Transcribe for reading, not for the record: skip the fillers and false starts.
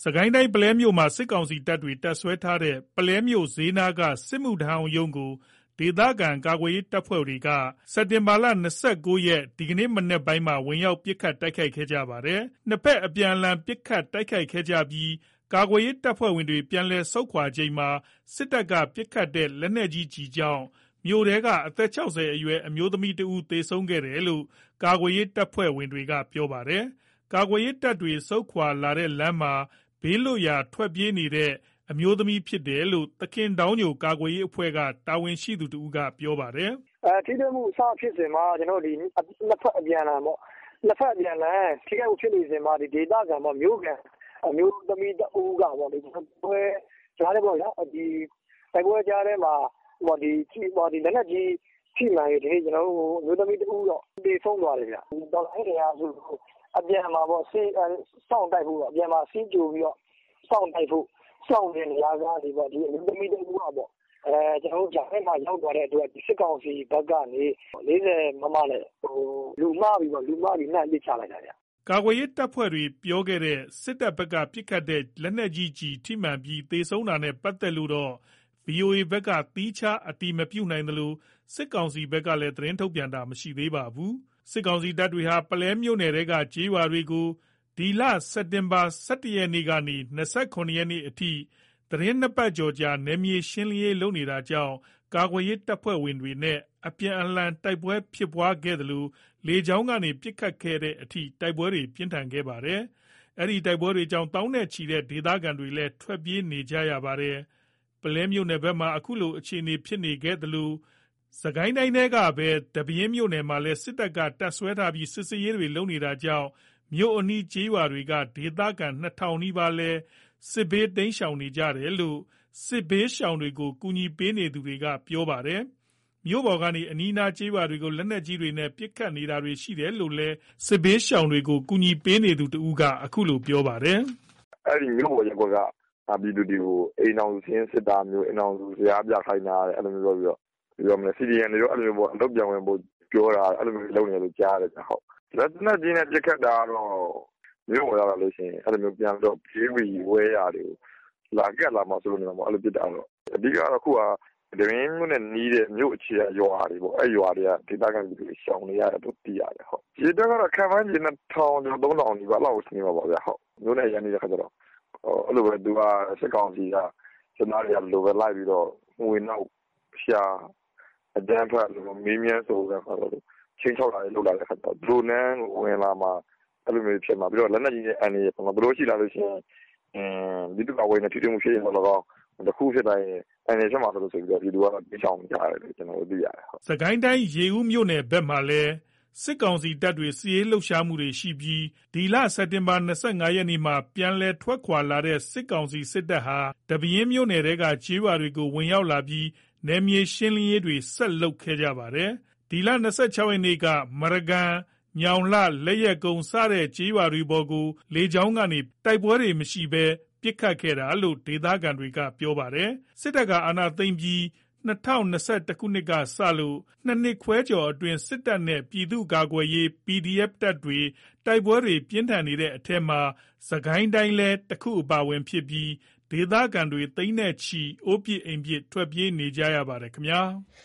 စစ်ကိုင်းတိုင်း ပုလဲမြို့မှာ စစ်ကောင်စီတပ်တွေ တပ်စွဲထားတဲ့ ပုလဲမြို့ဈေးနားက စစ်မှုထမ်းဟောင်းရုံးကို ဒေသခံကာကွယ်ရေးတပ်ဖွဲ့တွေက စက်တင်ဘာ ၂၉ ရက် ဒီကနေ့ မနက်ပိုင်းမှာ ဝင်ရောက်ပစ်ခတ်တိုက်ခိုက်ခဲ့ကြပါတယ်။ နှစ်ဘက်အပြန်အလှန်ပစ်ခတ်တိုက်ခိုက်ခဲ့ကြပြီး ကာကွယ်ရေးတပ်ဖွဲ့တွေ ပြန်လည်ဆုတ်ခွာချိန်မှာ စစ်တပ်က ပစ်ခတ်တဲ့ လက်နက်ကြီးကျည်ကြောင့် မြို့ထဲက အသက် ၆၀ အရွယ် အမျိုးသမီးတဦး သေဆုံးခဲ့တယ်လို့ ကာကွယ်ရေးတပ်ဖွဲ့တွေက ပြောပါတယ်။ ကာကွယ်ရေးတပ်တွေ ဆုတ်ခွာလာတဲ့လမ်းမှာ ဘေးလွတ်ရာ ထွက်ပြေးနေတဲ့ အမျိုးသမီးဖြစ်တယ်လို့ သခင်ဒေါင်းညိုကာကွယ်ရေးအဖွဲ့က တာဝန်ရှိသူတဦးက ပြောပါတယ်။ “ထိတွေ့မှုစဖြစ်စဉ်မှာ နှစ်ဘက်အပြန်အလှန်ပေါ့။ နှစ်ဘက်အပြန်အလှန်ထိခိုက်မှုဖြစ်နေစဉ်မှာ ဒေသခံမြို့ခံအမျိုးသမီးတဦးကပေါ့လေ။ တိုက်ပွဲကြားထဲမှာ လက်နက်ကြီးထိမှန်လို့ အမျိုးသမီးတဦးသေဆုံးသွားတယ်ခင်ဗျ။ တော်လှန်ရေးအင်အားစုကို အပြန်မှာစောင့်တိုက်ဖို့ အပြန်မှာစီးကြိုပြီးတော့စောင့်တိုက်ဖို့စောင့်နေတဲ့နေရာကနေ အမျိုးသမီးတဦးကကြားထဲမှာရောက်သွားတဲ့အတွက် စစ်ကောင်စီဘက်ကနေ 40 မမနဲ့လူမှားပြီးလှမ်းပစ်ချလိုက်တာခင်ဗျ။ ” ကာကွယ်ရေးတပ်ဖွဲ့တွေပြောခဲ့တဲ့ စစ်တပ်ဘက်က ပစ်ခတ်တဲ့ လက်နက်ကြီးကျည်ထိမှန်ပြီး သေဆုံးတာနဲ့ပတ်သက်လို့တော့ ဗွီအိုအေဘက်က သီးခြားအတည်မပြုနိုင်သလို စစ်ကောင်စီဘက်ကလည်း သတင်းထုတ်ပြန်တာမရှိသေးပါဘူး။ စစ်ကောင်စီတပ်တွေဟာ ပုလဲမြို့နယ်ထဲက ကျေးရွာတွေကို စက်တင်ဘာ ၁၁ ရက်ကနေ ၂၇ ရက်အထိ သီတင်း ၂ ပတ်ကျော်ကြာ နယ်မြေရှင်းလင်းရေးလုပ်နေတာကြောင့် ကာကွယ်ရေးတပ်ဖွဲ့တွေနဲ့ အပြန်အလှန်တိုက်ပွဲဖြစ်ခဲ့သလို လေကြောင်းကနေ ပစ်ခတ်တဲ့အထိ တိုက်ပွဲပြင်းထန်ခဲ့ပါတယ်။ အဲဒီတိုက်ပွဲတွေကြောင့် သောင်းနဲ့ချီတဲ့ ဒေသခံတွေလည်း ထွက်ပြေးနေကြရပါတယ်။ ပုလဲမြို့နယ်ဘက်မှာ အခုလိုအခြေအနေဖြစ်နေခဲ့သလို စစ်ကိုင်းတိုင်းထဲကပဲ ဒီပဲယင်းမြို့နယ်မှာလည်း စစ်တပ်က တပ်စွဲထားပြီး စစ်ဆေးရေးတွေလုပ်နေတာကြောင့် မြို့အနီးကျေးရွာတွေက ဒေသခံ ၂,၀၀၀ နီးပါးလည်း စစ်ဘေးတိမ်းရှောင်နေကြရတယ်လို့ စစ်ဘေးရှောင်တွေကို ကူညီပေးနေသူတွေက ပြောပါတယ်။ မြို့ပေါ်ကနေ အနီးနားကျေးရွာတွေကို လက်နက်ကြီးတွေနဲ့ ပစ်ခတ်နေတာတွေရှိတယ်လို့လည်း စစ်ဘေးရှောင်တွေကို ကူညီပေးနေသူတဦးက အခုလိုပြောပါတယ်။ “အဲ့ဒီမြို့ပေါ်ရပ်ကွက်က ပြည်သူတွေကို အိမ်ထောင်စုစာရင်းစစ်တာမျိုး အိမ်ထောင်စုဇယားပြခိုင်းတာတို့ အဲ့လိုမျိုးပြောပြီးတော့ CDM တွေအလုပ်ပြန်ဝင်ဖို့ပြောတာ အဲ့လိုမျိုးလုပ်နေတယ်လို့ကြားတယ်။ လက်နက်ကြီးနဲ့ပစ်ခတ်တာကတော့ မြို့ပေါ်ရောက်လာလို့ရှိရင် အဲ့လိုမျိုးပြန်ပြီးတော့ ဘေးဘီဝဲယာတွေကိုကပ်လာမှာစိုးလို့ အဲ့လိုပစ်တာပေါ့။ အဓိကအခုက ဒီပဲယင်းမြို့နဲ့နီးတဲ့မြို့အခြေကရွာတွေပေါ့။ အဲ့ရွာတွေက ဒေသခံပြည်သူတွေရှောင်နေရတယ်လို့သိရတယ်။ အရေအတွက်ကတော့ ခန့်မှန်းခြေ ၂,၀၀၀ ကျော် ၃,၀၀၀ နီးပါးလောက်ရှိမှာပေါ့ဗျ။ မြို့နဲ့အရမ်းနီးတဲ့အခါကျတော့ အဲ့လိုပဲစစ်ကောင်စီက စစ်သားတွေကလိုက်ပြီးတော့ မွှေနှောက်ရှာ အကြမ်းဖက်မေးမြန်းစုံစမ်းခြိမ်းခြောက်တာတွေလုပ်လာတဲ့အခါကျတော့ သူတို့လမ်းကိုဝင်လာမှာ အဲ့လိုမျိုးဖြစ်မှာ ပြီးတော့လက်နက်ကြီးအန္တရာယ်သူတို့ရှိလာလို့ရှိရင် ပြည်သူ့ကာကွယ်ရေးနဲ့ထိတွေ့မှုဖြစ်ရင်သော်လည်းကောင်း တခုခုဖြစ်တိုင်းအန္တရာယ်ဖြစ်မှာဆိုလို့ ပြည်သူကတိမ်းရှောင်နေကြတယ်လို့ ကျွန်တော်တို့သိရတယ်။ ” စစ်ကိုင်းတိုင်း ရေဦးမြို့နယ်ဘက်မှာလည်း စစ်ကောင်စီတပ်တွေ စစ်ရေးလှုပ်ရှားမှုတွေရှိပြီး စက်တင်ဘာ ၂၅ ရက်မှာ ပြန်လည်ထွက်ခွာလာတဲ့ စစ်ကောင်စီစစ်တပ်ဟာ ဒီပဲယင်းမြို့နယ်ထဲက ကျေးရွာတွေကို ဝင်ရောက်လာပြီး နယ်မြေရှင်းလင်းရေးတွေ ဆက်လုပ်ခဲ့ကြပါတယ်။ ၂၆ ရက်က မရကန် ညောင်လှ လက်ယက်ကုန်း စတဲ့ကျေးရွာတွေပေါ်ကို လေကြောင်းကနေ တိုက်ပွဲမရှိဘဲ ပစ်ခတ်ခဲ့တာလို့ ဒေသခံတွေက ပြောပါတယ်။ စစ်တပ်က အာဏာသိမ်းပြီး ၂၀၂၁ ခုနှစ်ကစလို့ ၂ နှစ်ခွဲကျော်အတွင်း စစ်တပ်နဲ့ ပြည်သူ့ကာကွယ်ရေး PDF တပ်တွေ တိုက်ပွဲတွေပြင်းထန်နေတဲ့အထဲမှာ စစ်ကိုင်းတိုင်းလည်း တခုအပါအဝင်ဖြစ်ပြီး ဒေသခံတွေ သိန်းနဲ့ချီ အိုးပစ်အိမ်ပစ် ထွက်ပြေးနေကြရပါတယ်ခင်ဗျာ။